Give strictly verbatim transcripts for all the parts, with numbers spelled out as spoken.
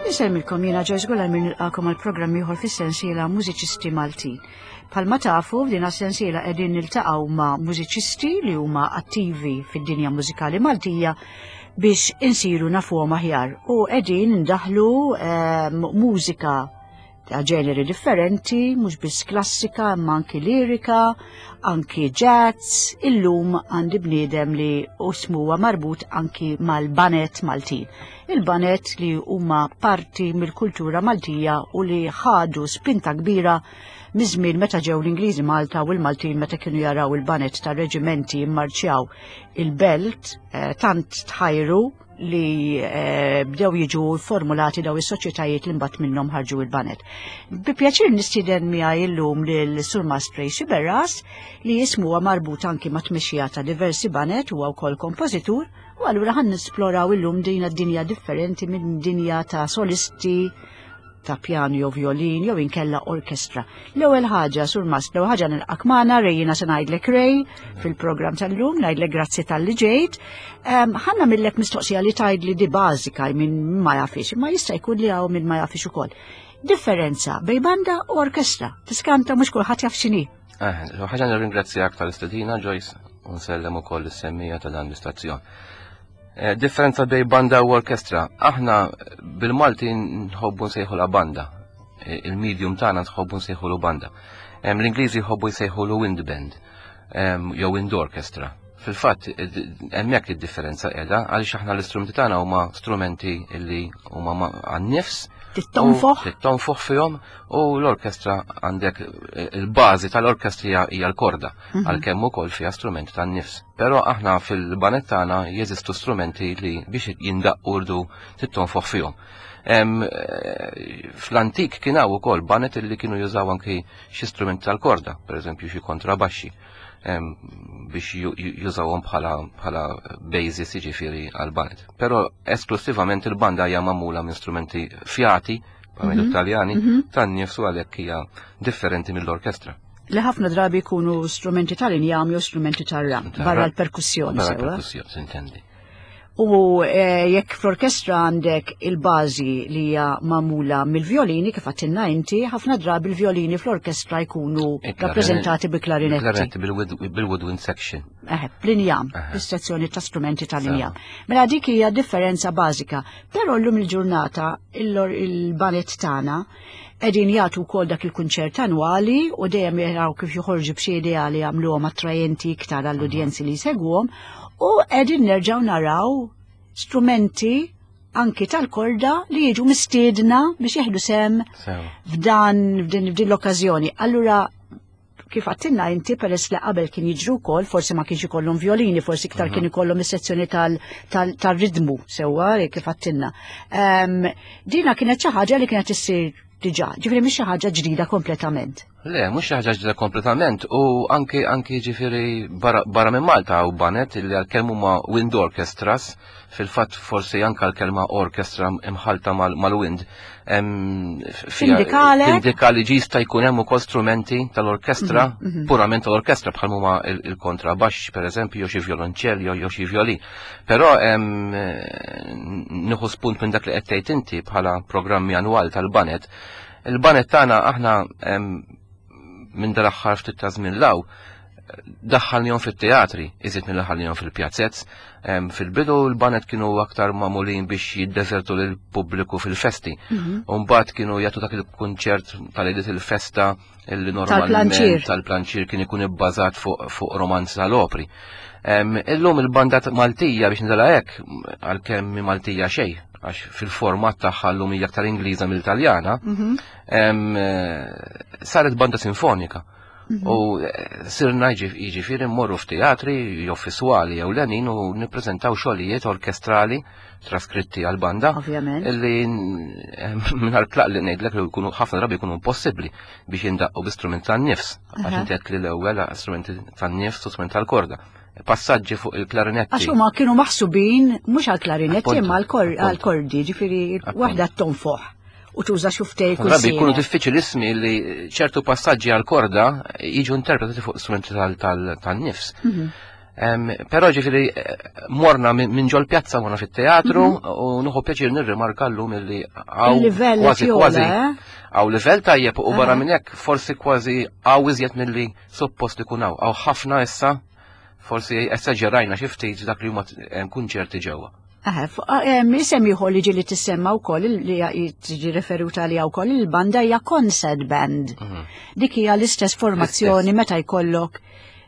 Nisemmilkom jiena Joyce Golar minn nilqakom għal programm ieħor fis-sensiela Mużiċisti Maltin. Palma tafu f'din is-sensiela qegħdin niltaqgħu ma' mużiċisti li huma attivi fid-dinja mużikali Maltija biex insiru nafuhom aħjar u qegħdin ndaħlu mużika ta' ġeneri differenti, mhux biss klassika, imma anki lirika, anki jazz. Illum għandi bniedem li ismuha marbut anki mal-banet Maltin. Il-banet li huma parti mill-kultura Maltija u li ħadu spinta kbira miż-żmien meta ġew l-Ingliżi Malta u l-Maltin meta kienu jaraw il-banet tar-reġimenti jimmarċjaw il-belt tant tħajru li bdew jiġu formulati daw is-soċjetajiet li mbagħad minnhom ħarġu il-banet. Bi pjaċir nistieden miegħi llum lil Sur Mastri Berras li jismuha marbut anki ma' tmexxija ta' diversi banet huwa wkoll kompożitur u allura ħan nisploraw illum din dinja differenti minn dinja ta' solisti ta' pjano jew violin jew inkella orkestra. L-ewwel ħaġa Sur Mastri, l-ewwel ħaġa nilqak magħna rejjina se ngħidlek Rej fil-programm tal-lum, ngħidlek grazzi tal-li ġejt. Ħanna millek mistoqsija li tgħidli di bażika minn ma jafix, ma jista' jkun li hawn minn ma jafix ukoll. Differenza bejn banda u orkestra. Tiskanta mhux kulħadd jaf x'inhi. Eh, ħaġa nirringrazzjak tal-istedina Joyce u nsellem ukoll is-semmija ta' dan l-istazzjon. Differenza bej banda u orkestra. Aħna bil-Malti nħobbu nsejħu banda. Il-medium tagħna nħobbu nsejħu banda. L-Ingliżi jħobbu jsejħu wind band jew wind orchestra. Fil-fatt hemmhekk id-differenza qiegħda għaliex aħna l-istrumenti tagħna huma strumenti li huma għan-nifs tittonfoħ tittonfoħ fihom u l-orkestra għandek il-bażi tal-orkestra hija l-korda għalkemm ukoll fiha strumenti tan-nifs. Però aħna fil-banet tagħna jeżistu strumenti li biex jindaqqurdu tittonfoħ fihom. Fl-antik kien hawn ukoll banet li kienu jużaw anki xi strumenti tal-korda, pereżempju xi kontrabaxxi biex jużawhom bħala basis jiġifieri għall-banet. Però esklusivament il-banda hija magħmula minn strumenti fjati, bħal Italjani, tan-nifs u għalhekk hija differenti mill-orkestra. Li ħafna drabi jkunu strumenti tal-injam jew strumenti tar-ram, barra l-perkussjoni. Barra l-perkussjoni, s'intendi. U jekk fl-orkestra għandek il-bażi li hija magħmula mill-violini kif għattilna inti, ħafna drabi il-violini fl-orkestra jkunu rappreżentati bi klarinetti. Klarinetti bil-woodwind section. Eh, bl-injam, bl-istazzjoni ta' strumenti tal-injam. Mela dik hija differenza bażika, però llum il-ġurnata il-banet tagħna qegħdin jagħtu wkoll dak il-kunċert annwali u dejjem jaraw kif joħorġu b'xi idea li jagħmluhom attrajenti iktar għall-udjenzi li jsegwhom. U qegħdin nerġgħu naraw strumenti anki tal-korda li jiġu mistiedna biex jieħdu sem f'dan f'din l-okkażjoni. Allura kif għattilna inti peress li qabel kien jiġru wkoll, forsi ma kienx ikollhom violini, forsi iktar kien ikollhom is-sezzjoni tal-ridmu sewwa kif għattilna. Dina kienet xi ħaġa li kienet issir diġà, ġifieri mhix xi ħaġa ġdida kompletament. Le, mhux xi ħaġa ġdida kompletament u anki anki ġifieri barra minn Malta u banet li għalkemm huma wind orchestras, fil-fatt forsi anke l-kelma orkestra imħalta mal-wind. Indikali ġista jkun hemm ukoll strumenti tal-orkestra, purament tal-orkestra bħal huma il-kontrabaxx pereżempju jew xi violonċell jew xi violin. Però nieħu spunt minn dak li qed tgħid inti bħala programmi annwali tal-banet. Il-banet tagħna aħna minn dal-aħħar ftit ta' żmien law daħħalnihom fit-teatri, iżid mill daħħalnihom fil-pjazzett. Fil-bidu l-banet kienu aktar magħmulin biex jiddeżertu lil pubbliku fil-festi. U mbagħad kienu jagħtu dak il-kunċert tal-għidiet il-festa li normalment tal-planċir kien ikun ibbażat fuq romanzi tal-opri. Illum il-banda Maltija biex nidala hekk għalkemm Maltija xejn għax fil-format tagħha llum hija aktar Ingliża mill-Italjana, saret banda sinfonika. U sirna jiġifieri mmorru f'teatri jew fiswali jew lenin u nippreżentaw xogħlijiet orkestrali traskritti għall-banda illi mingħajr tlaq li ngħidlek li jkunu ħafna drabi jkunu impossibbli biex jindaqqu b'istrumenti tan-nifs għax inti qed li l-ewwel strumenti tan-nifs u strumenti tal-korda. Passaġġi fuq il-klarinetti. Għax huma kienu maħsubin mhux għall-klarinetti imma għall-kordi, ġifieri waħda tonfoħ. U tuża xuftej kull Drabi jkunu diffiċilismi li ċertu passaġġi għal-korda jiġu interpretati fuq strumenti tal-nifs. Però ġifieri morna minn ġol pjazza morna fit-teatru u nuħu pjaċir nirrimarka llum illi għaw kważi kważi għaw livell tajjeb u barra minn hekk forsi kważi għaw iżjed milli suppost ikun hawn. Għaw ħafna issa forsi esaġerajna xi ftit dak li huma kunċerti ġewwa. Isem ieħor li ġieli tissemma wkoll li tiġi referuta li wkoll il-banda hija concert band. Dik hija l-istess formazzjoni meta jkollok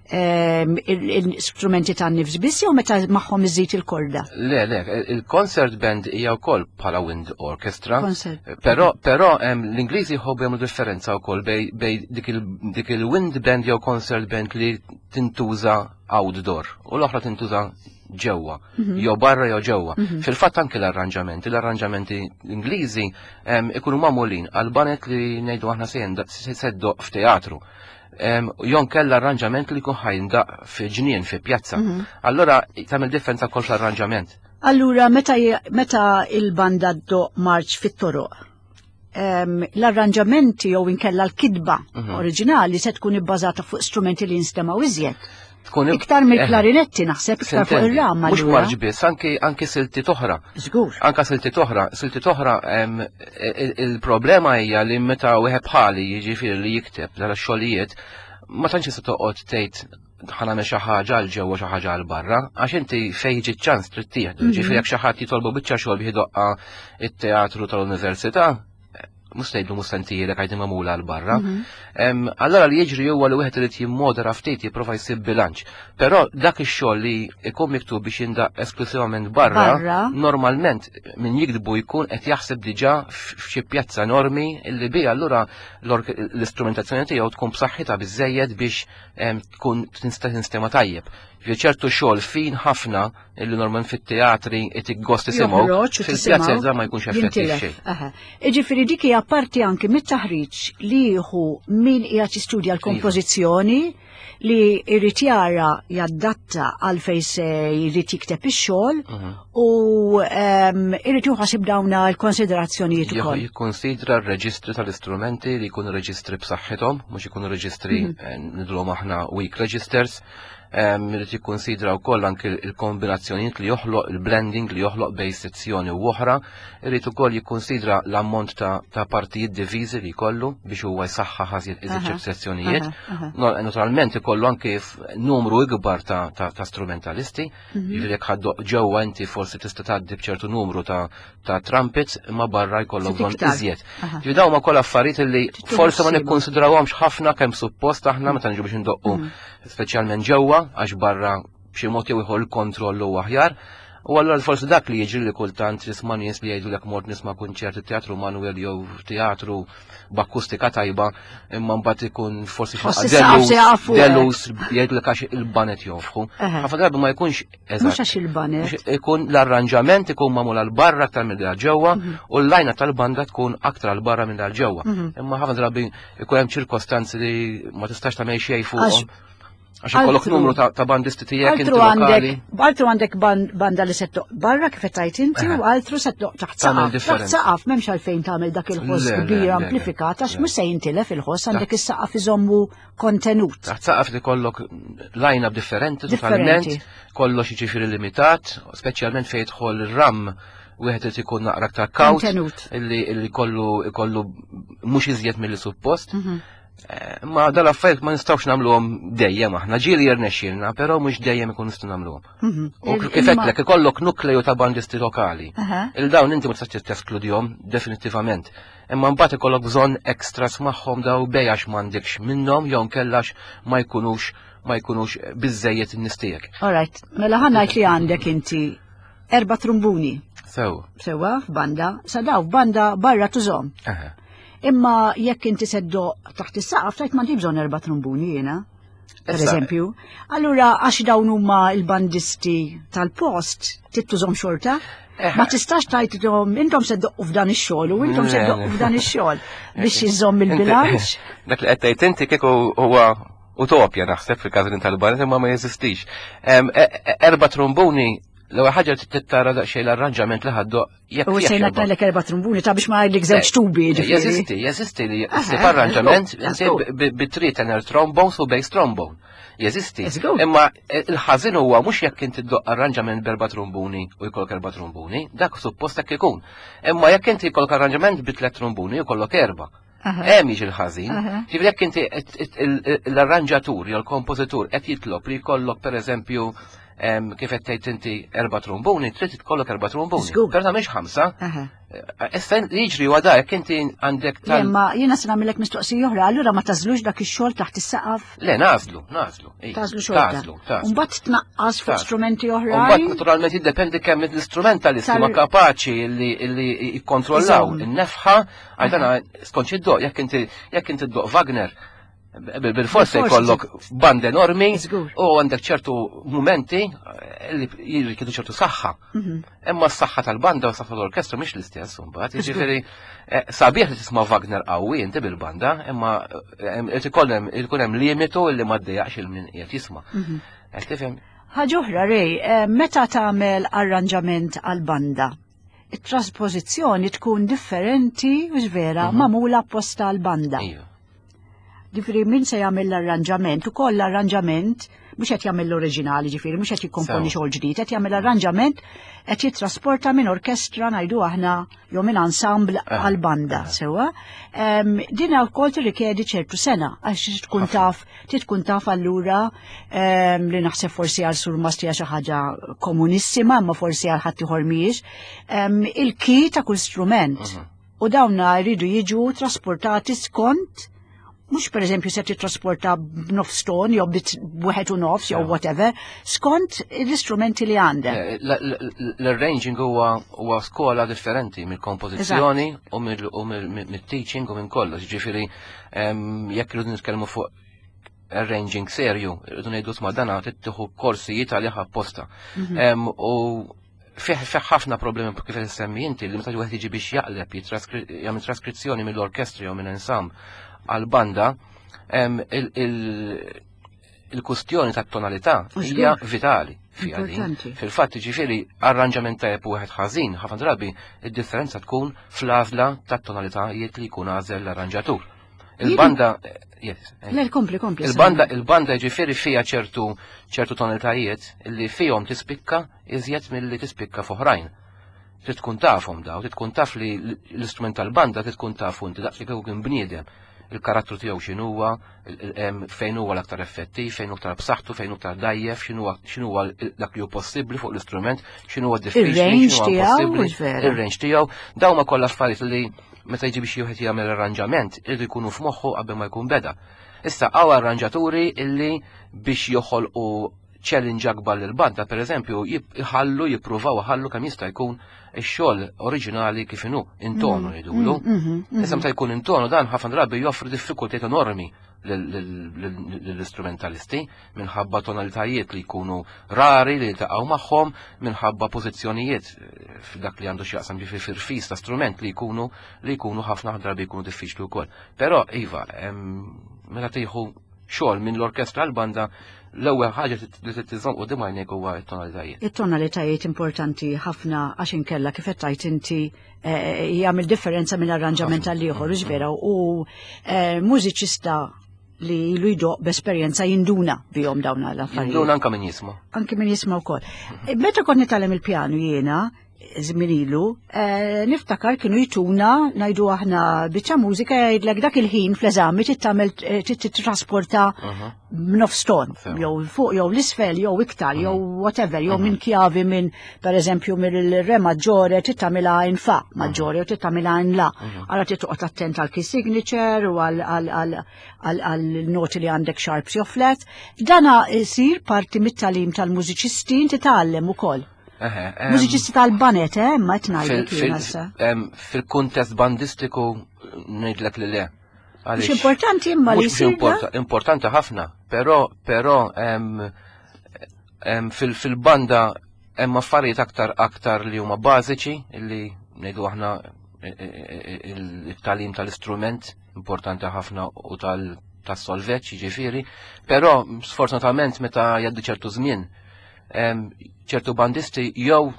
l-istrumenti tan-nifs biss jew meta magħhom iżid il-korda. Le, le, il-concert band hija wkoll bħala wind orchestra. Però però l-Ingliżi jħobbu jagħmlu differenza wkoll bej dik il-wind band jew concert band li tintuża outdoor u l-oħra tintuża ġewwa, jew barra jew ġewwa. Fil-fatt anke l-arranġamenti, l-arranġamenti Ingliżi ikunu magħmulin għal banet li ngħidu aħna se seddoq f'teatru. Jon kella arranġament li jkun ħajndaq fi ġnien, fi pjazza. Allora tagħmel differenza wkoll fl-arranġament. Allura meta il-banda ddoq marċ fit-toroq, l-arranġamenti jew inkella l-kidba oriġinali se tkun ibbażata fuq strumenti li jinstemaw iżjed. Iktar mill-klarinetti naħseb iktar fuq ir-ramma. Mhux marġ biss, anke silti toħra. Żgur. Anke silti toħra, silti toħra il-problema hija li meta wieħed bħali jiġifieri li jikteb dal xogħlijiet ma tantx se toqgħod tgħid ħanagħmel xi ħaġa għal ġewwa xi ħaġa għal barra, għax inti fejn jiġi ċ-ċans trid tieħdu. Ġifieri jekk xi ħadd jitolbu biċċa xogħol biex idoqqa it-teatru tal-università, mhux tgħidlu mhux sentijilek għajdi magħmula għal barra. Allora li jiġri huwa li wieħed irid jimmodera ftit jipprova jsib bilanċ. Però dak ix-xogħol li jkun miktub biex jindaq esklusivament barra, normalment min jikdbu jkun qed jaħseb diġà f'xi pjazza enormi illi bija allura l-istrumentazzjoni tiegħu tkun b'saħħitha biżżejjed biex tkun tinstema tajjeb. ċertu xogħol fin ħafna illi normalment fit-teatri qed iggost isimgħu fil-pjazza iżda ma jkunx effettiv xejn. Jiġifieri dik hija parti anke mit-taħriġ li jieħu min qiegħed jistudja l-kompożizzjoni li jrid jara jaddatta għal fejn se jrid jikteb ix-xogħol u jrid juħasib dawna l-konsiderazzjonijiet ukoll. Jikkonsidra r-reġistri tal-istrumenti li jkunu reġistri b'saħħithom, mhux ikunu reġistri nidlhom aħna weak registers. Irid jikkonsidra wkoll anke il-kombinazzjonijiet li joħloq il-blending li joħloq bejn sezzjoni u oħra, irid ukoll jikkonsidra l-ammont ta' partijiet diviżi li jkollu biex huwa jsaħħaħ iżjed sezzjonijiet. Naturalment ikollu anke numru ikbar ta' strumentalisti, jiġifieri jekk ħaddoq ġewwa inti forsi tista' tgħaddi b'ċertu numru ta' trumpets imma barra jkollok bżonn iżjed. Ġifieri dawn ma koll affarijiet li forsi ma nikkonsidrawhomx ħafna kemm suppost aħna meta niġu biex indoqqu speċjalment ġewwa għax barra b'xi mod jew ieħor il-kontroll huwa aħjar. U allura forsi dak li jiġri li kultant tisma' nies li jgħidulek mort nisma' kunċert teatru Manuel jew teatru b'akkustika tajba imma mbagħad ikun forsi delus jgħidulek għax il-banet jofħu. Ħafna drabi ma jkunx eżatt. Mhux għax il-banet. Ikun l-arranġament ikun magħmul għal barra aktar minn għal ġewwa u l-lajna tal-banda tkun aktar għal barra minn għal ġewwa. Imma ħafna drabi ikun hemm ċirkostanzi li ma tistax tagħmel xejn fuqhom. Għax ikollok numru ta' bandisti tiegħek inti lokali. Altru għandek banda li settoq barra kif qed tgħid inti u altru settoq taħt saqaf. Taħt saqaf m'hemmx għalfejn tagħmel dak il-ħoss kbir amplifikat għax mhux se jintilef il-ħoss għandek is-saqaf iżommu kontenut. Taħt saqaf li kollok line-up differenti totalment, kollox jiġifieri limitat, speċjalment fejn jidħol ir-ram wieħed irid ikun naqra aktar kawt illi kollu mhux iżjed milli suppost. Ma dal-affarijiet ma nistgħux nagħmluhom dejjem aħna ġieli jirnexxielna, però mhux dejjem ikun nistgħu nagħmluhom. U kif qedlek ikollok nukleju ta' bandisti lokali. Il-dawn inti ma tistax teskludihom definittivament. Imma mbagħad ikollok bżonn extras magħhom daw bej għax m'għandekx minnhom jew nkellax ma jkunux ma jkunux biżejjed in-nistiek. Alright, mela ħannajt li għandek inti erba' trumbuni. Sew. Sewwa f'banda, sa daw f'banda barra tużhom. Imma jekk inti seddoq taħt is-saqaf tajt m'għandi bżonn erba' trumbuni jiena. pereżempju. Allura għax dawn huma l-bandisti tal-post tittużhom xorta, ma tistax tajthom intom se ddoqqu f'dan ix-xogħol u intom se ddoqqu f'dan ix-xogħol biex iżomm il-bilanċ. Dak li qed tgħid inti kieku huwa utopja naħseb fil-każin tal-banet imma ma jeżistix. Erba' trombuni L-ewwel ħaġa tittara daqsxejn l-arranġament li ħaddu jekk U sejna tnajlek erba' trombuni ta' biex ma jgħidlek żewġ tubi. Jeżisti, jeżisti li jsib arranġament bi three tenor trombones u bass trombone. Jeżisti. Imma il-ħażin huwa mhux jekk inti ddoq arranġament b'erba' trombuni u jkollok erba' trombuni, dak suppost hekk ikun. Imma jekk inti jkollok arranġament bi tliet trombuni u jkollok erba'. Hemm jiġi l-ħażin. Ġifieri jekk inti l-arranġatur jew l-kompożitur qed jitlob li jkollok pereżempju kif qed tgħid inti erba' trombuni, trid tkollok erba' trombuni. Però ta' mhix ħamsa. Issa jiġri huwa da jekk inti għandek tal. Imma jiena se nagħmilek mistoqsija oħra, allura ma tażlux dak ix-xogħol taħt is-saqaf? Le nażlu, nażlu. Tażlu xogħol. Imbagħad tnaqqas fuq strumenti oħrajn. Imbagħad naturalment jiddependi kemm l-istrumentalisti ma kapaċi li jikkontrollaw in-nefħa għajdana skont xiddoq jekk inti jekk inti ddoq Wagner bil-forsa jkollok band enormi u għandek ċertu momenti li jirrikidu ċertu saħħa. Imma s-saħħa tal-banda u s-saħħa tal-orkestra mhix l-istess mbagħad. Jiġifieri sabiħ li tisma' Wagner qawwi inti bil-banda, imma ikun hemm limitu li ma ddejjaqx il-min qiegħed jisma'. Qed tifhem? Ħaġa oħra Rej, meta tagħmel arranġament għall-banda, it-trasposizzjoni tkun differenti u vera magħmula apposta għall-banda. Ġifieri min se jagħmel l-arranġament, ukoll l-arranġament mhux qed jagħmel l-oriġinali, ġifieri mhux qed jikkomponi xogħol ġdid, qed jagħmel arranġament qed jittrasporta minn orkestra ngħidu aħna jew minn ensemble għal banda sewwa. Din wkoll tirrikjedi ċertu sena għax tkun taf tkun taf allura li naħseb forsi għal Sur Mastija xi ħaġa komunissima, imma forsi għal ħadd ieħor mhijiex, il-ki ta' kull strument. U dawna jridu jiġu trasportati skont mux per eżempju se titrasporta b'nofs ton, jew b'wieħed u nofs, jew whatever, skont l-istrumenti li għandek. L-arranging huwa skola differenti mill-kompożizzjoni u mill-teaching u minn kollox. Ġifieri jekk irridu nitkellmu fuq arranging serju, irridu ngħidu sma' dana tittieħu korsijiet għalih apposta. U fih ħafna problemi kif qed issemmi inti li meta wieħed jiġi biex jaqleb jagħmel traskrizzjoni mill-orkestra jew minn ensemble għal-banda, il-kustjoni ta' tonalità hija vitali fiha din. Fil-fatt ġifieri arranġament tajjeb u wieħed ħażin, ħafna drabi id-differenza tkun fl-għażla tat-tonalitajiet li jkun għażel l-arranġatur. Il-banda il-banda il-banda ġifieri fiha ċertu ċertu tonalitajiet li fihom tispikka iżjed milli tispikka f'oħrajn. Trid tkun tafhom daw, trid tkun taf li l-istrument tal-banda trid tkun tafu inti daqs li kieku kien bniedem. Il-karattru tiegħu x'inhuwa, fejn huwa l-aktar effettiv, fejn hu aktar b'saħħtu, fejn hu aktar dajjef, x'inhuwa dak li hu possibbli fuq l-istrument, x'inhuwa diffiċli, x'inhuwa possibbli, ir-range tiegħu. Dawn ma kollha affarijiet li meta jiġi biex wieħed jagħmel arranġament irridu jkunu f'moħħu qabel ma jkun beda. Issa hawn arranġaturi illi biex joħolqu challenge akbar lill-banda, pereżempju, jħallu jippruvaw ħallu kemm jista' jkun ix-xogħol oriġinali kif inhu intonu jgħidulu. Issa meta jkun intonu dan ħafna drabi joffri diffikultajiet enormi lill-istrumentalisti minħabba tonalitajiet li jkunu rari li jiltaqgħu magħhom, minħabba pożizzjonijiet f'dak li għandu x'jaqsam ġifi fir-fis ta' strument li jkunu li jkunu ħafna drabi jkunu diffiċli wkoll. Però iva, meta tieħu xogħol minn l-orkestra l-banda l-ewwel ħaġa li trid tiżomm quddiem għajnejk huwa t-tonalitajiet. It-tonalitajiet importanti ħafna għax inkella kif qed tgħid inti jagħmel differenza minn arranġament għal ieħor iġvera u mużiċista li ilu jdoq b'esperjenza jinduna bihom dawn l-affarijiet. Jinduna anke min jisma'. Anke min jisma' wkoll. Meta kont nitgħallem il-pjanu jiena zminilu, niftakar kienu jituna najdu aħna biċċa mużika jgħidlek dak il-ħin fl-eżami tittamel titrasporta b'nofs ton, jew fuq jew l-isfel, jew iktar, jew whatever, jew minn kjavi minn pereżempju mill-re maġġore tittamilha in fa maġġore u tittamilha in la. Ara titqgħod attent għal key signature u għal noti li għandek sharps jew flat. Dana jsir parti mit-talim tal-mużiċisti inti tgħallem ukoll. Mużiċisti tal-banet, eh, ma t-najlek jina. Fil-kuntest bandistiku ngħidlek li le. Mux importanti imma li jsir. Importanti ħafna, però però fil-banda hemm affarijiet aktar aktar li huma bażiċi li ngħidu aħna it-talim tal-istrument importanti ħafna u tas-solveġġ jiġifieri, però sfortunatament meta jgħaddi ċertu żmien ċertu bandisti jew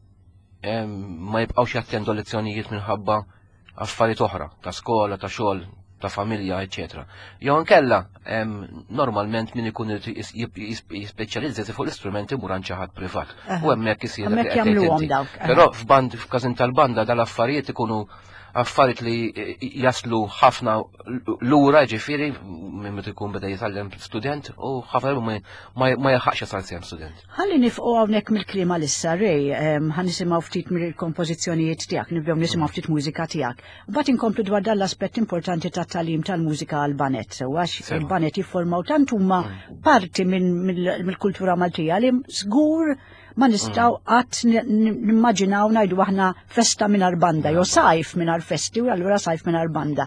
ma jibqgħux jattendu lezzjonijiet minħabba affarijiet oħra, ta' skola, ta' xogħol, ta' familja, eccetera. Jew inkella normalment min ikun jispeċjalizza fuq l-istrumenti mur għand xi ħadd privat. U hemmhekk isir hemmhekk jagħmluhom dawk. Però f'band f'każin tal-banda dal-affarijiet ikunu affarijiet li jaslu ħafna lura ġifieri minn meta jkun beda jitgħallem student u ħafna ma jaħaqx jasal sehem student. Ħalli nifqgħu hawnhekk mill-klima lissa Rej, ħa nisimgħu ftit mill-kompożizzjonijiet tiegħek, nibdew nisimgħu ftit mużika tiegħek. Mbagħad inkomplu dwar dan l-aspett importanti tat-tagħlim tal-mużika għall-banet, għax il-banet jiffurmaw tant huma parti mill-kultura Maltija li żgur ma nistaw qatt nimmaġinaw ngħidu aħna festa mingħajr banda, jew sajf mingħajr festi u allura sajf mingħajr banda.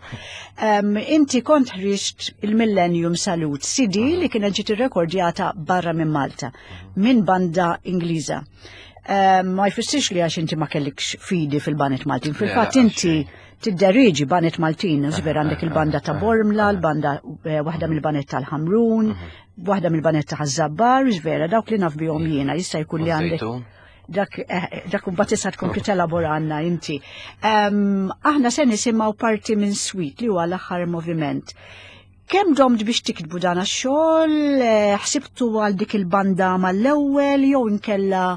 Inti kont ħriġt il-Millennium Salute, C D li kienet ġiet irrekordjata barra minn Malta, minn banda Ingliża. Ma jfissirx li għax inti ma kellikx fidi fil-banet Maltin, fil-fatt inti tidderriġi banet Maltin, żver għandek il-banda ta' Bormla, l-banda waħda mill-banet tal-Ħamrun, waħda mill-banet ta' Ħażabbar, ġvera dawk li naf bihom jiena jista' jkun li għandek dak dak mbagħad tista' tkompli telabora għandna inti. Aħna se nisimgħu parti minn Sweet li huwa l-aħħar moviment. Kemm domt biex tikdbu dan għax-xogħol, ħsibtu għal dik il-banda mal-ewwel jew inkella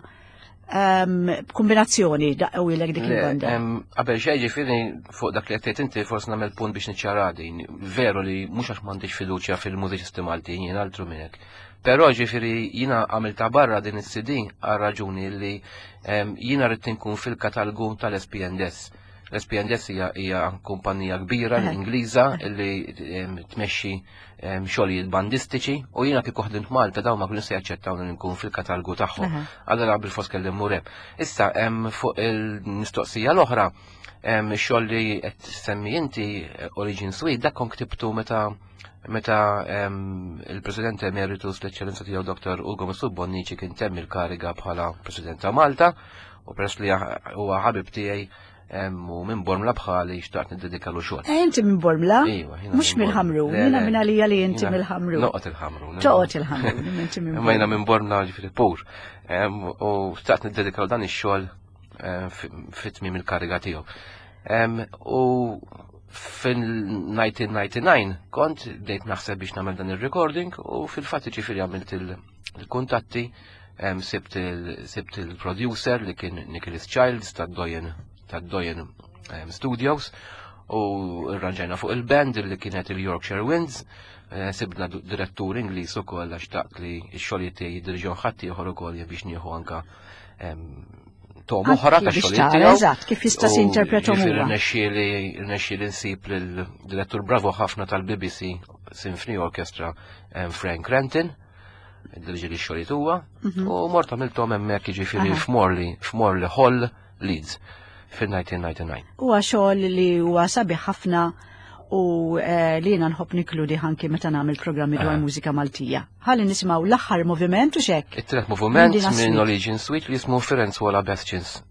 kombinazzjoni daqqawilek dik il-banda. Qabel xejn ġifieri fuq dak li qed tgħid inti forsi nagħmel punt biex niċċaradi. Veru li mhux għax m'għandix fiduċja fil-mużiċisti Maltin jien altru minn hekk. Però ġifieri jiena għamilta barra din is-C D għal raġuni li jiena rrid inkun fil-katalgu tal-S P N D S. L-S P N D S hija kumpanija kbira Ingliża li tmexxi xogħlijiet bandistiċi u jiena kieku ħdimt Malta dawn ma kienu se jaċċettaw li nkun fil-katalgu tagħhom. Allura bil-fos kellim mureb. Issa fuq il-mistoqsija l-oħra xogħol li qed semmi inti Origin Suite dak kont ktibtu meta meta il-President Emeritus l-Eċċellenza tiegħu Doktor Ugo Mussub-Bonnici kien temm il-kariga bħala President ta' Malta u peress li huwa ħabib tiegħi u minn Bormla bħali xtaqt niddedika lu xogħol. Inti minn Bormla? Mhux mill-Ħamrun, jiena minn għalija li inti mill-Ħamrun. Noqgħod il-Ħamrun. Toqgħod il-Ħamrun, inti minn Bormla. Minn Bormla ġifieri pur. U xtaqt niddedika dan ix-xogħol fit-tmiem il-kariga tiegħu. U fil-nineteen ninety-nine kont bdejt naħseb biex nagħmel dan ir-recording u fil-fatt ġifieri għamilt il-kuntatti sibt il-producer li kien Nicholas Childs tad-Doyen tad-Doyen Studios u rranġajna fuq il-band li kienet il-Yorkshire Winds, sibna direttur Ingliż ukoll għax taqt li x-xogħlijiet tiegħi dirġgħu ħadd ieħor ukoll biex nieħu anke tom oħra ta' xogħlijiet tiegħu. Eżatt, kif jista' jinterpretom huwa. Irnexxieli nsib lill-direttur bravo ħafna tal-B B C Symphony Orchestra Frank Renton, dirġi li x-xogħlijiet huwa, u mort għamilthom hemmhekk jiġifieri f'Morley f'Morley Hall, Leeds. fil-nineteen ninety-nine. Huwa xogħol li huwa sabiħ ħafna u li jiena nħobb nikludi ħanki meta nagħmel programmi dwar mużika Maltija. Ħalli nisimgħu l-aħħar moviment u x'hekk. It-tielet moviment minn Origin Suite li jismu Ferenc Wala Bastions.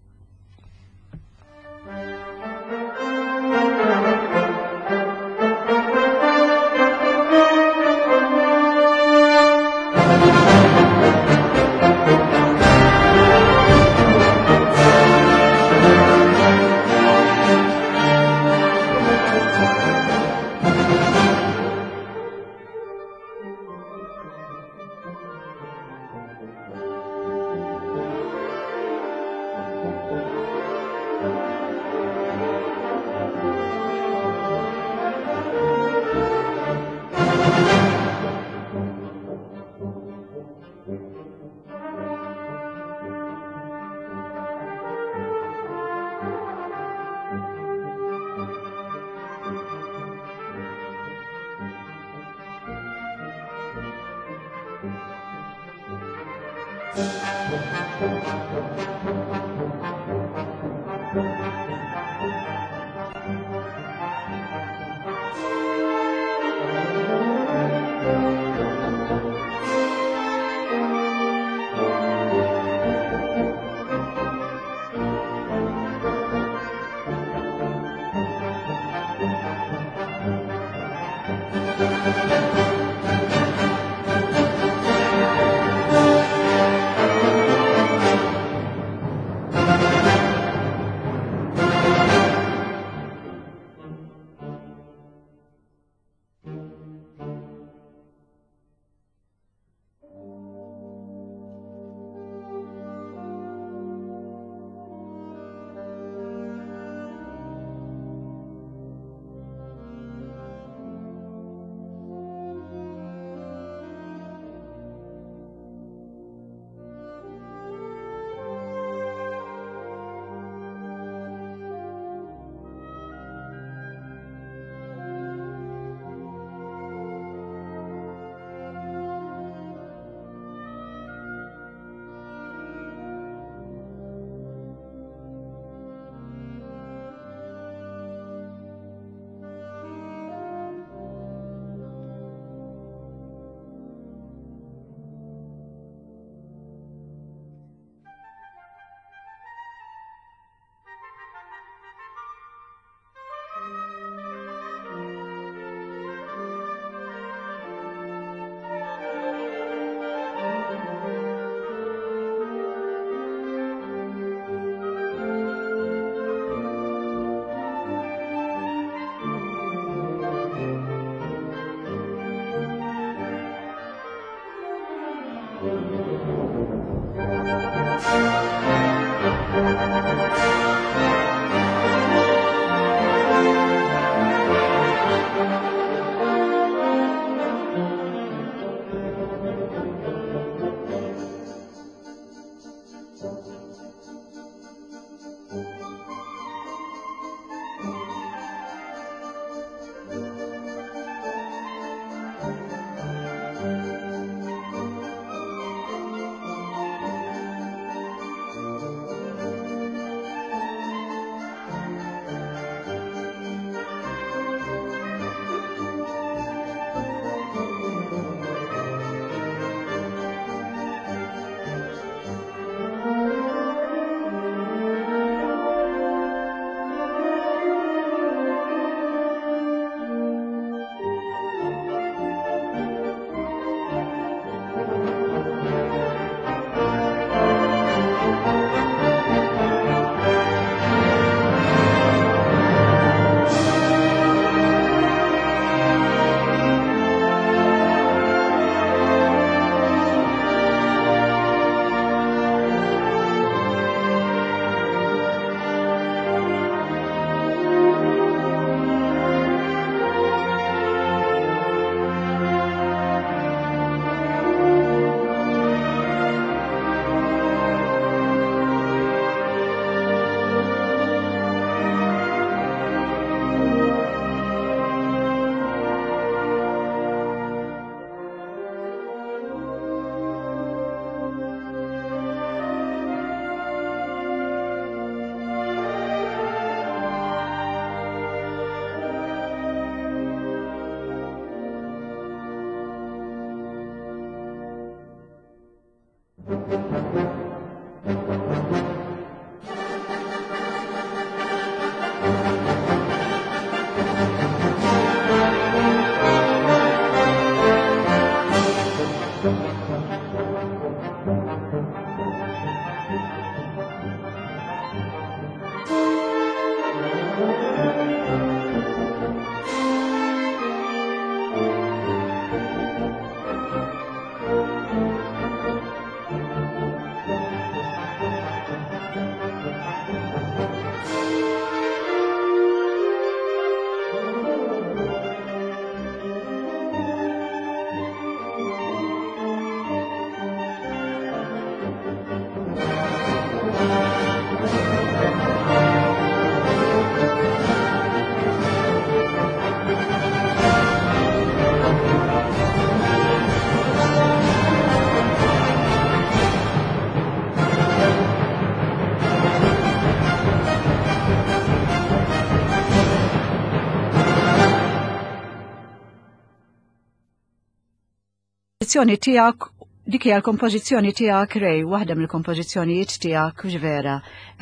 Il-kompożizzjoni tiegħek dik hija l-kompożizzjoni tiegħek Ray, waħda mill-kompożizzjonijiet tiegħek vera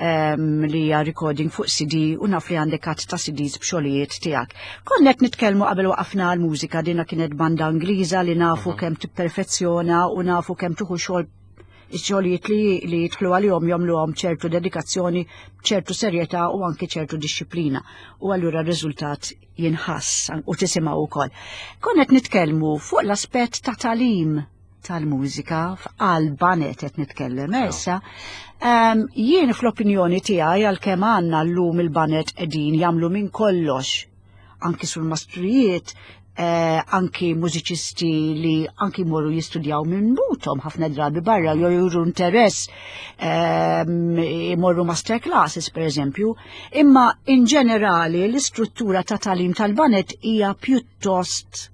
li hija recording fuq C D u naf li għandek għadd ta' C Ds b'xogħlijiet tiegħek. Konna qed nitkellmu qabel waqafna l-mużika dinha kienet banda Ingliża li nafu kemm tipperfezzjona u nafu kemm tuħu xogħol iċ-xogħlijiet li li jidħlu għalihom jagħmluhom ċertu dedikazzjoni, ċertu serjetà u anke ċertu disċiplina. U allura r-riżultat jinħass u tisimgħu wkoll. Konna qed nitkellmu fuq l-aspett ta' tagħlim tal-mużika għal banet qed nitkellem issa. Jien fl-opinjoni tiegħi għalkemm għandna llum il-banet qegħdin jagħmlu minn kollox anki sul-mastrijiet, anki mużiċisti li anki morru jistudjaw minn butom ħafna drabi barra jew juru interess imorru master classes per eżempju, imma in ġenerali l-istruttura ta' talim tal-banet hija pjuttost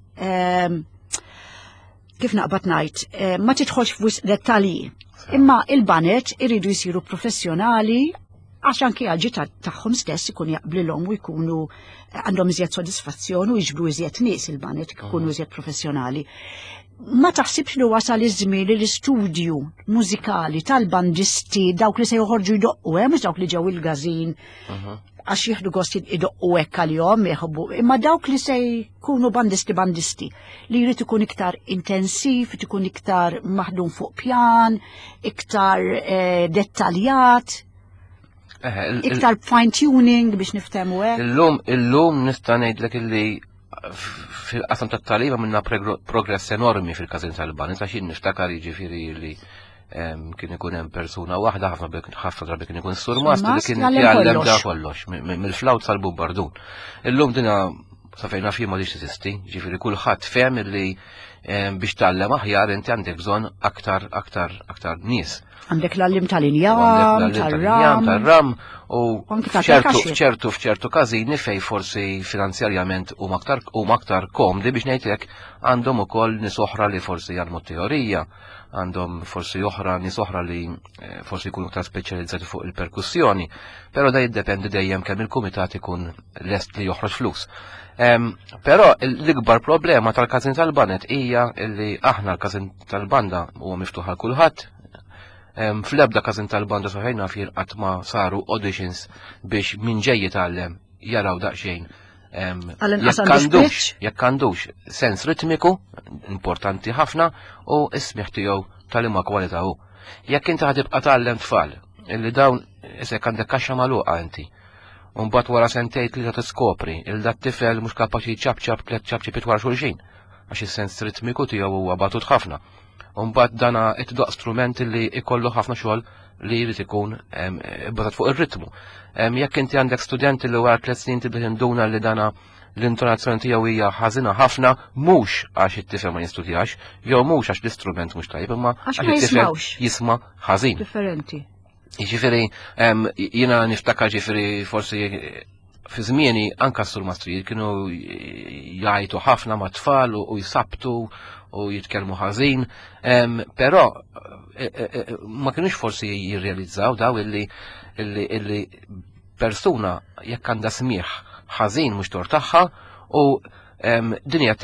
kif naqbad ngħid, ma tidħolx f'wisq dettalji. Imma il-banet iridu jsiru professjonali għax anke għal ġita tagħhom stess ikun jaqblilhom u jkunu għandhom iżjed sodisfazzjon u jiġbru iżjed nies il-banet ikunu iżjed professjonali. Ma taħsibx li wasal iż-żmien li l-istudju mużikali tal-bandisti dawk li se joħorġu jdoqqu hemm mhux dawk li ġew il-gażin għax jieħdu gost idoqqu hekk għalihom jeħobbu, imma dawk li se jkunu bandisti bandisti li jrid ikun iktar intensiv, ikun iktar maħdum fuq pjan, iktar dettaljat. Iktar fine-tuning biex niftemu hekk. Illum illum nista' ngħidlek illi fil-qasam tat-tagħlim minna progress enormi fil-każin tal-banet għax jien niftakar jiġifieri li kien ikun hemm persuna waħda ħafna ħafna drabi kien ikun surmast li kien jgħallem da kollox mill-flawt sal-bumbardun. Illum dinha sa fejna fih m'għadix teżisti, ġifieri kulħadd fehem illi biex tallem aħjar inti għandek bżonn aktar aktar aktar nies. Għandek l-allim tal-injam, tal-ram, tal-ram, u Anki fċertu tal-kaxxi. fċertu fċertu każini fej forsi finanzjarjament u maktar u maktar komdi biex ngħidlek għandhom ukoll nies oħra li forsi għandhom teorija, għandhom forsi oħra nies oħra li eh, forsi jkunu aktar speċjalizzati fuq il-perkussjoni, però da jiddependi dejjem kemm il-kumitat ikun lest li joħroġ flus. Um, però l-ikbar problema tal-kazin tal-banet hija li aħna l-kazin tal-banda huwa miftuħ għal kulħadd. Um, Fl-ebda kazin tal-banda soħejna fir qatt ma saru auditions biex min ġej jitgħallem jaraw daqsxejn. Um, Għal-inqas jekk għandu għandux speech? jekk għandux sens ritmiku importanti ħafna u ismiħ tiegħu tal-imma kwalità hu. Jekk inti ħadibqa' tgħallem tfal illi dawn isek għandek kaxxa magħluqa inti. Unbat wara sentejt li ta' tiskopri il-dat tifel mhux kapaċi ċabċab tliet ċabċibit wara xulxin għax is-sens ritmiku tiegħu huwa batut ħafna. Unbat dana itdoq strument li ikollu ħafna xogħol li jrid ikun bbażat fuq ir-ritmu. Jekk inti għandek studenti li wara tliet snin tibda tinduna li dana l-intonazzjoni tiegħu hija ħażina ħafna mhux għax it-tifel ma jistudjax, jew mhux għax l-istrument mhux tajjeb, imma Għax għax ma it-tifel jismawx. jisma' ħażin. Differenti. Ġifiri, jina niftakar ġifiri forsi fi żmieni anka s-sul-mastrijiet kienu jgħajtu ħafna ma' tfal u jsabtu u jitkellmu ħażin, però ma kienux forsi jirrealizzaw daw illi illi persuna jekk għandha smieħ ħażin mhux tor tagħha u dinja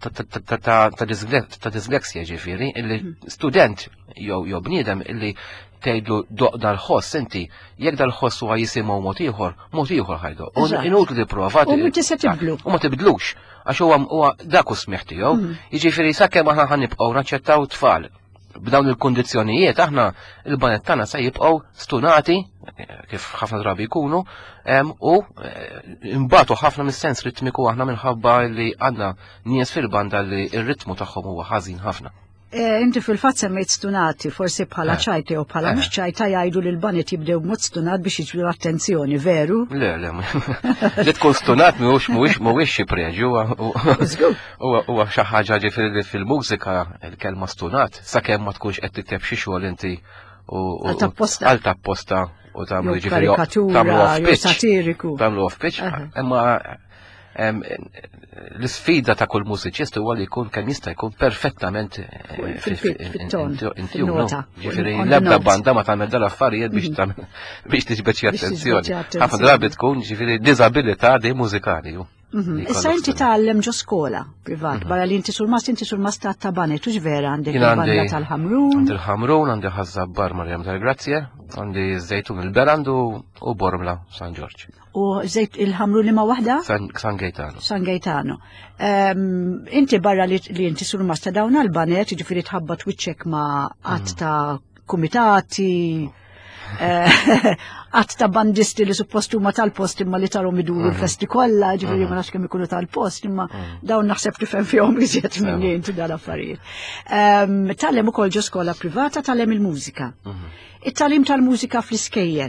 ta' disleksja ġifiri illi student jew bniedem illi tgħidlu doq dal-ħoss inti jekk dal-ħoss huwa jisimgħu mod ieħor, mod ieħor ħajdu. U Eżatt. inutli tipprova. U mhux se tibdlu. U ma tibdlux għax huwa huwa dak hu smieħ tiegħu. Jiġifieri sakemm aħna ħanibqgħu naċċettaw tfal b'dawn il-kundizzjonijiet aħna il-banet tagħna se jibqgħu stunati kif ħafna drabi jkunu u imbagħtu ħafna mis-sens ritmiku aħna minħabba li għandna nies fil-banda li r-ritmu tagħhom huwa ħażin ħafna. Eh, Inti fil-fatt semmejt stunati, forsi bħala Eh. ċajta jew bħala Eh. mhux ċajta jgħidu li l-banet jibdew b'mod stunat biex jiġbdu attenzjoni, veru? Le, le, li tkun stunat mhuwiex mhuwiex mhuwiex xi preġu Żgur. huwa huwa xi ħaġa ġifieri fil-mużika il-kelma stunat sakemm ma tkunx qed tikteb xi xogħol inti u u- Għal tapposta. għal tapposta u tagħmlu Jew ġifieri karikatura, tagħmlu off jew pitch. satiriku. Tagħmlu off pitch, Aha. imma em, l-sfida ta' kull mużiċist huwa li jkun kemm jista' jkun perfettament eh, Fil- fil- fit-ton, in- in- fil-nota, Ġifieri on the l-ebda notes. banda ma tagħmel dal-affarijiet biex tagħmel biex tiġbed xi Biex tiġbed attenzjoni. xi Ħafna attenzjoni. drabi tkun ġifieri diżabilità di mużikali hu. Mhm. Li Issa jkollok inti stunat. tgħallem ġo skola privat, barra li inti sul mast inti sul mastat ta' banet, ux vera għandek Jien il-banda għandi- tal-ħamrun. Għandi l-ħamrun, għandi ħazzabbar Marjam tal-Grazzja, għandi żejtun il-Berand u u Bormla San Giorgio, U żejt il-ħamrun li ma' waħda? San San Gaetano. San Gaetano. Ehm, Inti barra li li inti sul masta dawna l-banet, ġifiri tħabbat wiċċek ma' għat ta' komitati, eh, għat ta' bandisti li suppostu ma tal-post imma li tarom iduru l-festi kollha, ġifiri ma nafx kemm ikunu tal-post, imma dawn naħseb tifhem fihom iżjed minni inti dal-affarijiet. Ehm, Tallem ukoll ġo skola privata, tallem il-mużika. It-talim tal-mużika fl-iskejjel.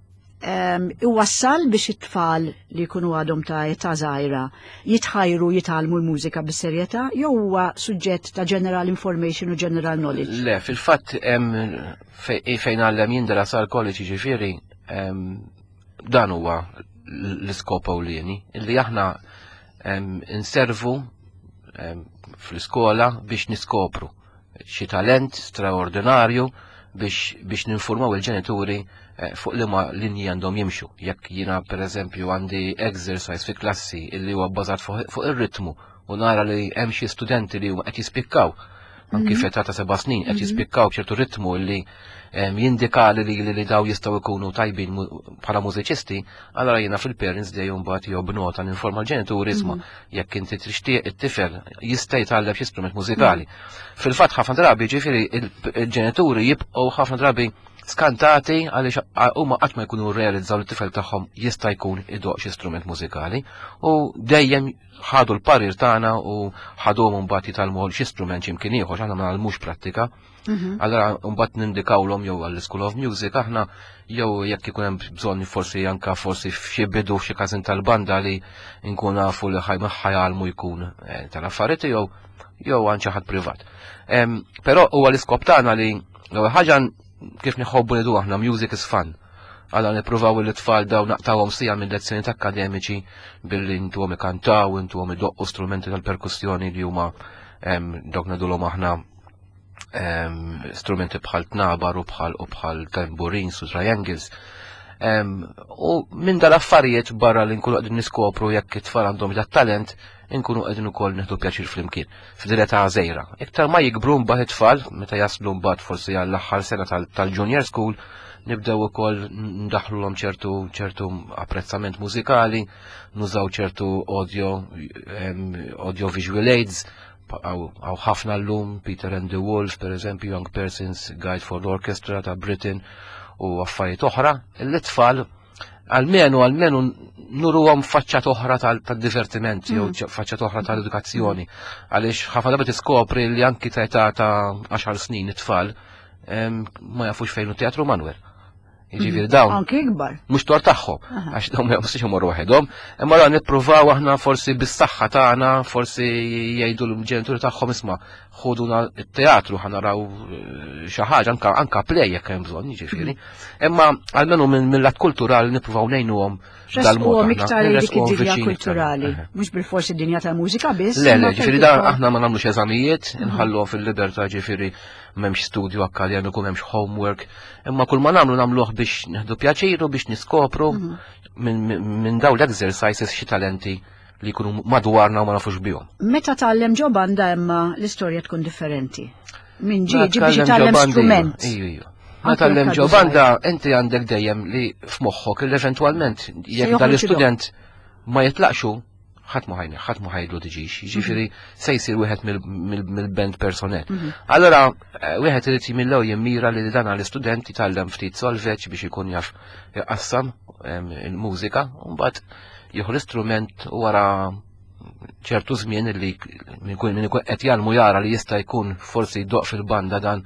Um, Iwassal biex it-tfal li jkunu għadhom ta' età żgħira jitħajru jitalmu l-mużika bis-serjetà jew huwa suġġett ta' general information u general knowledge. Le, fil-fatt hemm fej- fejn għallem jindra sar college ġifieri em, dan huwa l-iskop ewlieni illi aħna em, inservu em, fl-iskola biex niskopru xi talent straordinarju biex biex ninformaw il-ġenituri eh, fuq li ma linji għandhom jimxu. Jekk jiena pereżempju għandi exercise fi klassi illi huwa bbażat fuq fuq ir-ritmu u nara li hemm xi studenti li huma qed jispikkaw anki fetà ta' seba' snin qed jispikkaw ċertu ritmu li em, jindika li li li daw jistgħu jkunu tajbin mu- bħala mużiċisti, allora jiena fil-parents day mbagħad jew b'nota ninforma l-ġenituri isma' jekk inti tixtieq it-tifel jista' jitgħallem xi strument mużikali. Fil-fatt ħafna drabi ġifieri il- il-ġenituri jibqgħu ħafna drabi skantati għaliex huma qatt ma jkunu realizzaw li t-tifel tagħhom jista' jkun idoq xi strument mużikali u dejjem ħadu l-parir tagħna u ħadhom mbagħad jitalmu xi strument x'imkien ieħor aħna ma nagħmlux prattika. Allora mbagħad nindikawlhom jew għall-School of Music aħna jew jekk ikun hemm bżonn forsi anke forsi f'xi bidu f'xi każin tal-banda li nkun nafu li ħajma ħajalmu jkun eh, tal-affarijiet jew jew għand xi ħadd privat. Però huwa l-iskop tagħna li l-ewwel ħaġa kif nħobbu nidu aħna music is fun. Għalla nippruvaw il-tfal daw naqtawhom sija minn lezzjoni akademiċi billi intuhom ikantaw, intuhom idoqqu strumenti tal-perkussjoni li huma dawk ngħidulhom aħna strumenti bħal tnabar u bħal u bħal tamburins u triangles. U minn dal-affarijiet barra li nkunu qegħdin niskopru jekk it-tfal għandhom da talent, inkunu qegħdin ukoll nieħdu pjaċir flimkien f'direta żgħira. Iktar ma jikbru mbagħad it-tfal meta jaslu mbagħad forsi għall-aħħar sena tal-junior school, nibdew ukoll ndaħħluhom ċertu ċertu apprezzament mużikali, nużaw ċertu audio audio visual aids, għaw ħafna llum Peter and the Wolf, per eżempju, Young Person's Guide for l'Orchestra ta' Britain u affarijiet oħra, l-tfal għalmenu għalmenu nuruhom faċċat oħra tal-divertiment jew faċċat oħra tal-edukazzjoni. Għaliex ħafna darba tiskopri li anki ta' età ta' għaxar snin it-tfal ma jafux fejn teatru manwer. Jiġifieri dawn. Anki ikbar. Mhux tor tagħhom, għax dawn ma jistgħux imorru waħedhom, imma ra nippruvaw aħna forsi bis-saħħa tagħna, forsi jgħidu l-ġenituri tagħhom isma' ħuduna t-teatru ħanaraw xi ħaġa anke anke play jekk hemm bżonn, jiġifieri. Imma għalmenu mill-lat kulturali nippruvaw ngħinuhom dal-mod. Resquhom iktar dik id-dinja kulturali, mhux bil-forsi d-dinja tal-mużika biss. Le, le, ġifieri da aħna ma nagħmlux eżamijiet, inħalluhom fil-libertà ġifieri m'hemmx studju akkademiku, m'hemmx homework, imma kull ma nagħmlu nagħmluh biex neħdu pjaċiru, biex niskopru minn dawn l-exercises xi talenti li jkunu madwarna u ma nafux bihom. Meta tgħallem ġo banda imma l-istorja tkun differenti. Min ġieġi biex jitgħallem strument. Iju, iju. Ma tgħallem ġo banda, inti għandek dejjem li f'moħħok li eventwalment jekk dal-istudent ma jitlaqxu ħadd ma ħajni, ħadd ma ħajlu tiġix, jiġifieri se jsir wieħed mill-band personell. Allora wieħed irid jimillew jimmira li dan għall-istudent jitgħallem ftit solveġġ biex ikun jaf jaqassam il-mużika, u mbagħad jieħu l-istrument u wara ċertu żmien li min ikun qed jagħmlu jara li jista' jkun forsi jdoq fil-banda dan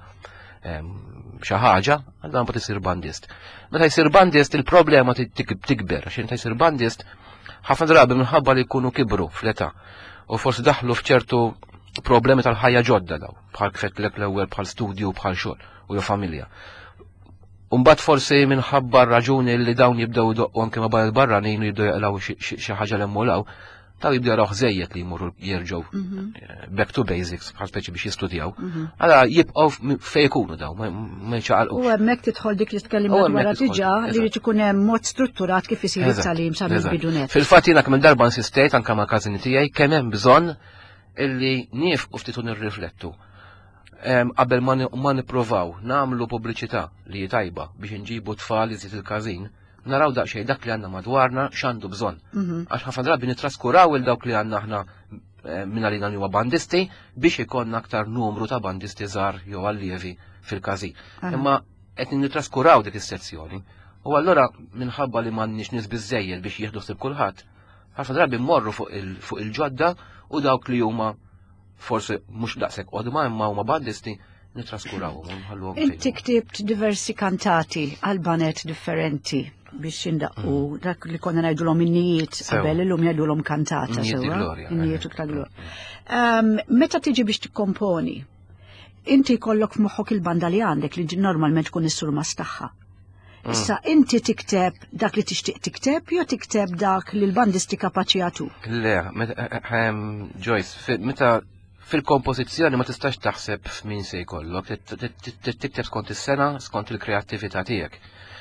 xi ħaġa, dan mbagħad isir bandist. Meta jsir bandist il-problema tikber, għax inta jsir bandist ħafna drabi minħabba li jkunu kibru fl-età u forsi daħlu f'ċertu problemi tal-ħajja ġodda daw, bħal kifet lek l-ewwel bħal studju bħal xogħol u jew familja. U mbagħad forsi minħabba raġuni li dawn jibdew idoqqu anke ma' barra barranin jibdew jaqlaw xi ħaġa l-emmulaw, taw jibdew jaraw ħżejjed li jmorru jerġgħu back to basics bħal speċi biex jistudjaw. Allora jibqgħu fejn ikunu daw, ma jċaqalqux. U hemmhekk tidħol dik li tkellimna wara diġà li jrid ikun hemm mod strutturat kif isir it-tagħlim sa mill-bidunet. Fil-fatt jiena kemm darba insistejt anke ma' każini tiegħi kemm hemm bżonn illi niefqu ftit u nirriflettu. Qabel ma nippruvaw nagħmlu pubbliċità li hi tajba biex inġibu tfal iżid il-każin, naraw daqsxejn dak li għandna madwarna x'għandu bżonn. Għax ħafna drabi nitraskuraw il dawk li għandna aħna minn għalina li huwa bandisti biex ikollna aktar numru ta' bandisti żgħar jew allievi fil-każin. Imma qed nitraskuraw dik is-sezzjoni. U allura minħabba li m'għandniex nies biżżejjed biex jieħdu ħsieb kulħadd, ħafna drabi mmorru fuq il-ġodda u dawk li huma forsi mhux daqshekk qodma imma huma bandisti nitraskurawhom u nħalluhom. Inti ktibt diversi kantati għal banet differenti biex jindaqqu dak li konna ngħidulhom in-nijiet qabel illum jgħidulhom kantata sewwa. In-nijiet ta' glorja. Meta tiġi biex tikkomponi, inti jkollok f'moħħok il-banda li għandek li normalment tkun is-surmas tagħha. Issa inti tikteb dak li tixtieq tikteb jew tikteb dak li l-bandisti kapaċi jagħtuk? Le, Joyce, meta fil-kompożizzjoni ma tistax taħseb f'min se jkollok, tikteb skont is-sena, skont il-kreattività tiegħek.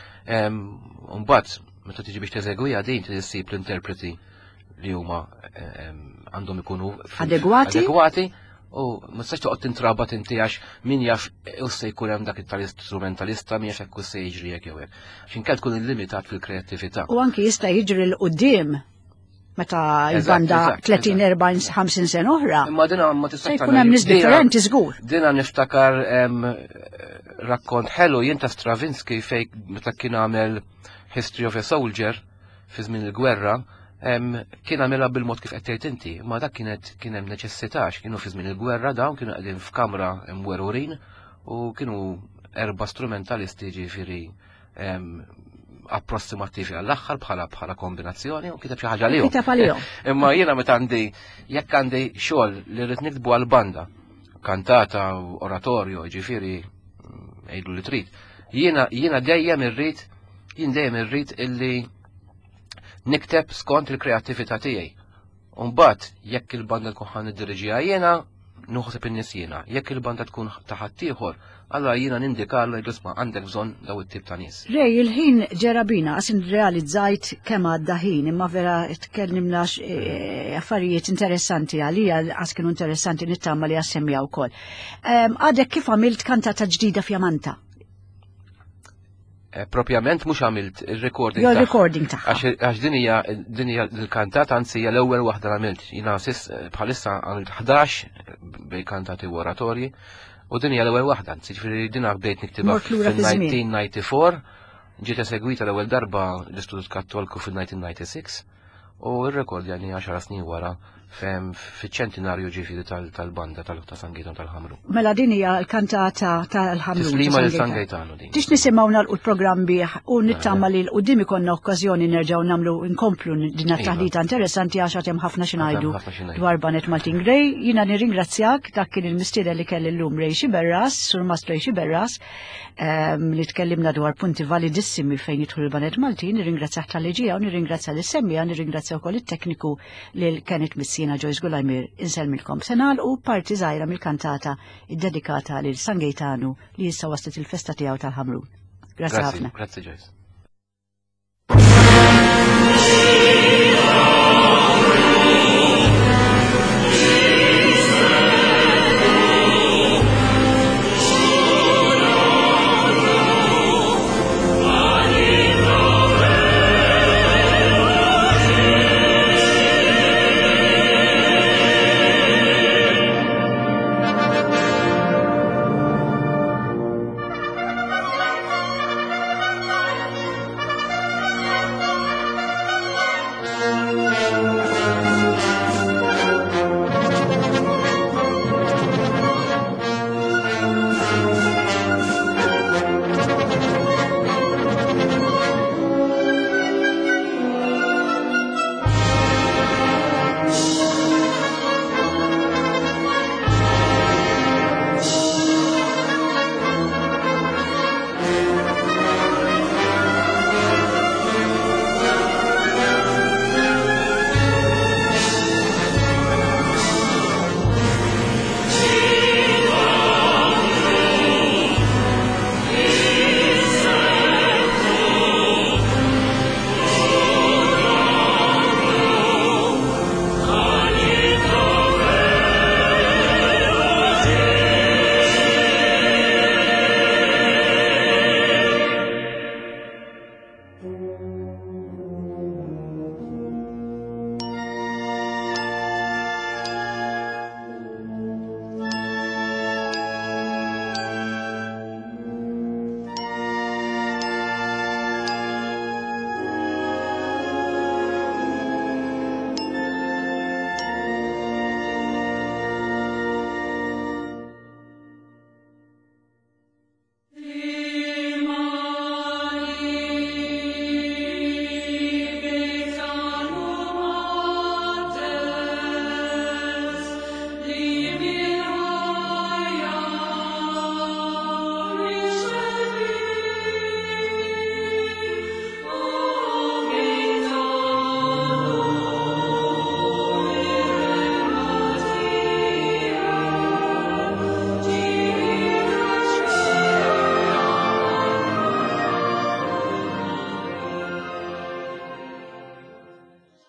Mbagħad meta tiġi biex teżegwija din tissib l-interpreti li huma għandhom ikunu adegwati u ma tistax toqgħod tintrabat inti għax min jaf u se jkun hemm dak it-strumentalista min jaf hekk se jiġri hekk jew hekk. X'inkell tkun illimitat fil-kreattività. U anki jista' jiġri l qudiem meta l-banda tletin erbgħin ħamsin sena oħra. Imma dina ma tistax jkun hemm nies differenti żgur. Dina niftakar rakkont ħelu jien ta' Stravinsky fejn meta kien għamel History of a Soldier fi żmien il-gwerra, kien għamilha bil-mod kif qed tgħid inti, ma dak kienet kien hemm neċessità kienu fi żmien il-gwerra dawn kienu qegħdin f'kamra mwerurin u kienu erba' strumentalisti ġifieri approssimativi għall-aħħar bħala bħala kombinazzjoni u kiteb xi ħaġa lihom. Kiteb għalihom. Imma jiena meta għandi jekk għandi xogħol li rrid nikdbu għall-banda, kantata u oratorju, ġifieri għidu li trid. Jiena jiena dejjem irrid jien dejjem irrid illi nikteb skont il-kreattività tiegħi. U mbagħad jekk il-banda tkun ħan niddirġiha jiena nuħseb in-nies jiena. Jekk il-banda tkun ta' ħadd ieħor, allura jiena nindikallu jgħidlu għandek bżonn daw it-tip ta' nies. Rej, il-ħin ġerabina għas realizzajt kemm għadda ħin, imma vera tkellimna affarijiet interessanti għalija għas kienu interessanti nittama li għassemmija wkoll. Għadek kif għamilt kantata ġdida f'Jamanta? Propjament mhux għamilt il-recording Jo recording tagħha. Għax din hija din hija l-kantata anzi hija l-ewwel waħda għamilt. Jiena bħalissa għamilt ħdax bej kantati u oratorji u din hija l-ewwel waħda. Ġifieri din bdejt niktibha fil-nineteen ninety-four, ġiet esegwita l-ewwel darba l-Istitut Kattoliku fil-nineteen ninety-six u r-rekord jani għaxar snin wara fem fiċ-ċentinarju ġifieri tal-banda ta' San Gaetano tal-Ħamru. Mela din hija l-kantata tal-Ħamru. Tislima lil San Gaetano din. Tix nisimgħu nagħlqu l-programm bih u nittama li l-qudiem ikollna okkażjoni nerġgħu nagħmlu nkomplu din at-taħdita interessanti għax hemm ħafna xi ngħidu dwar Banet Maltin Gray. Jiena nirringrazzjak dak kien il-mistieden li kelli llum Rej Xiberras, Sur Mastro Xiberras, li tkellimna dwar punti validissimi fejn jidħlu l-Banet Maltin, nirringrazzjak tal-leġija u nirringrazzja lis-semmija, nirringrazzja wkoll it-tekniku li kienet missiena Joyce Gulajmir inselmilkom senal u parti żgħira mill-kantata id-dedikata lil San Gaetano li issa waslet il-festa tiegħu tal-Ħamrun. Grazzi ħafna. Grazzi Joyce.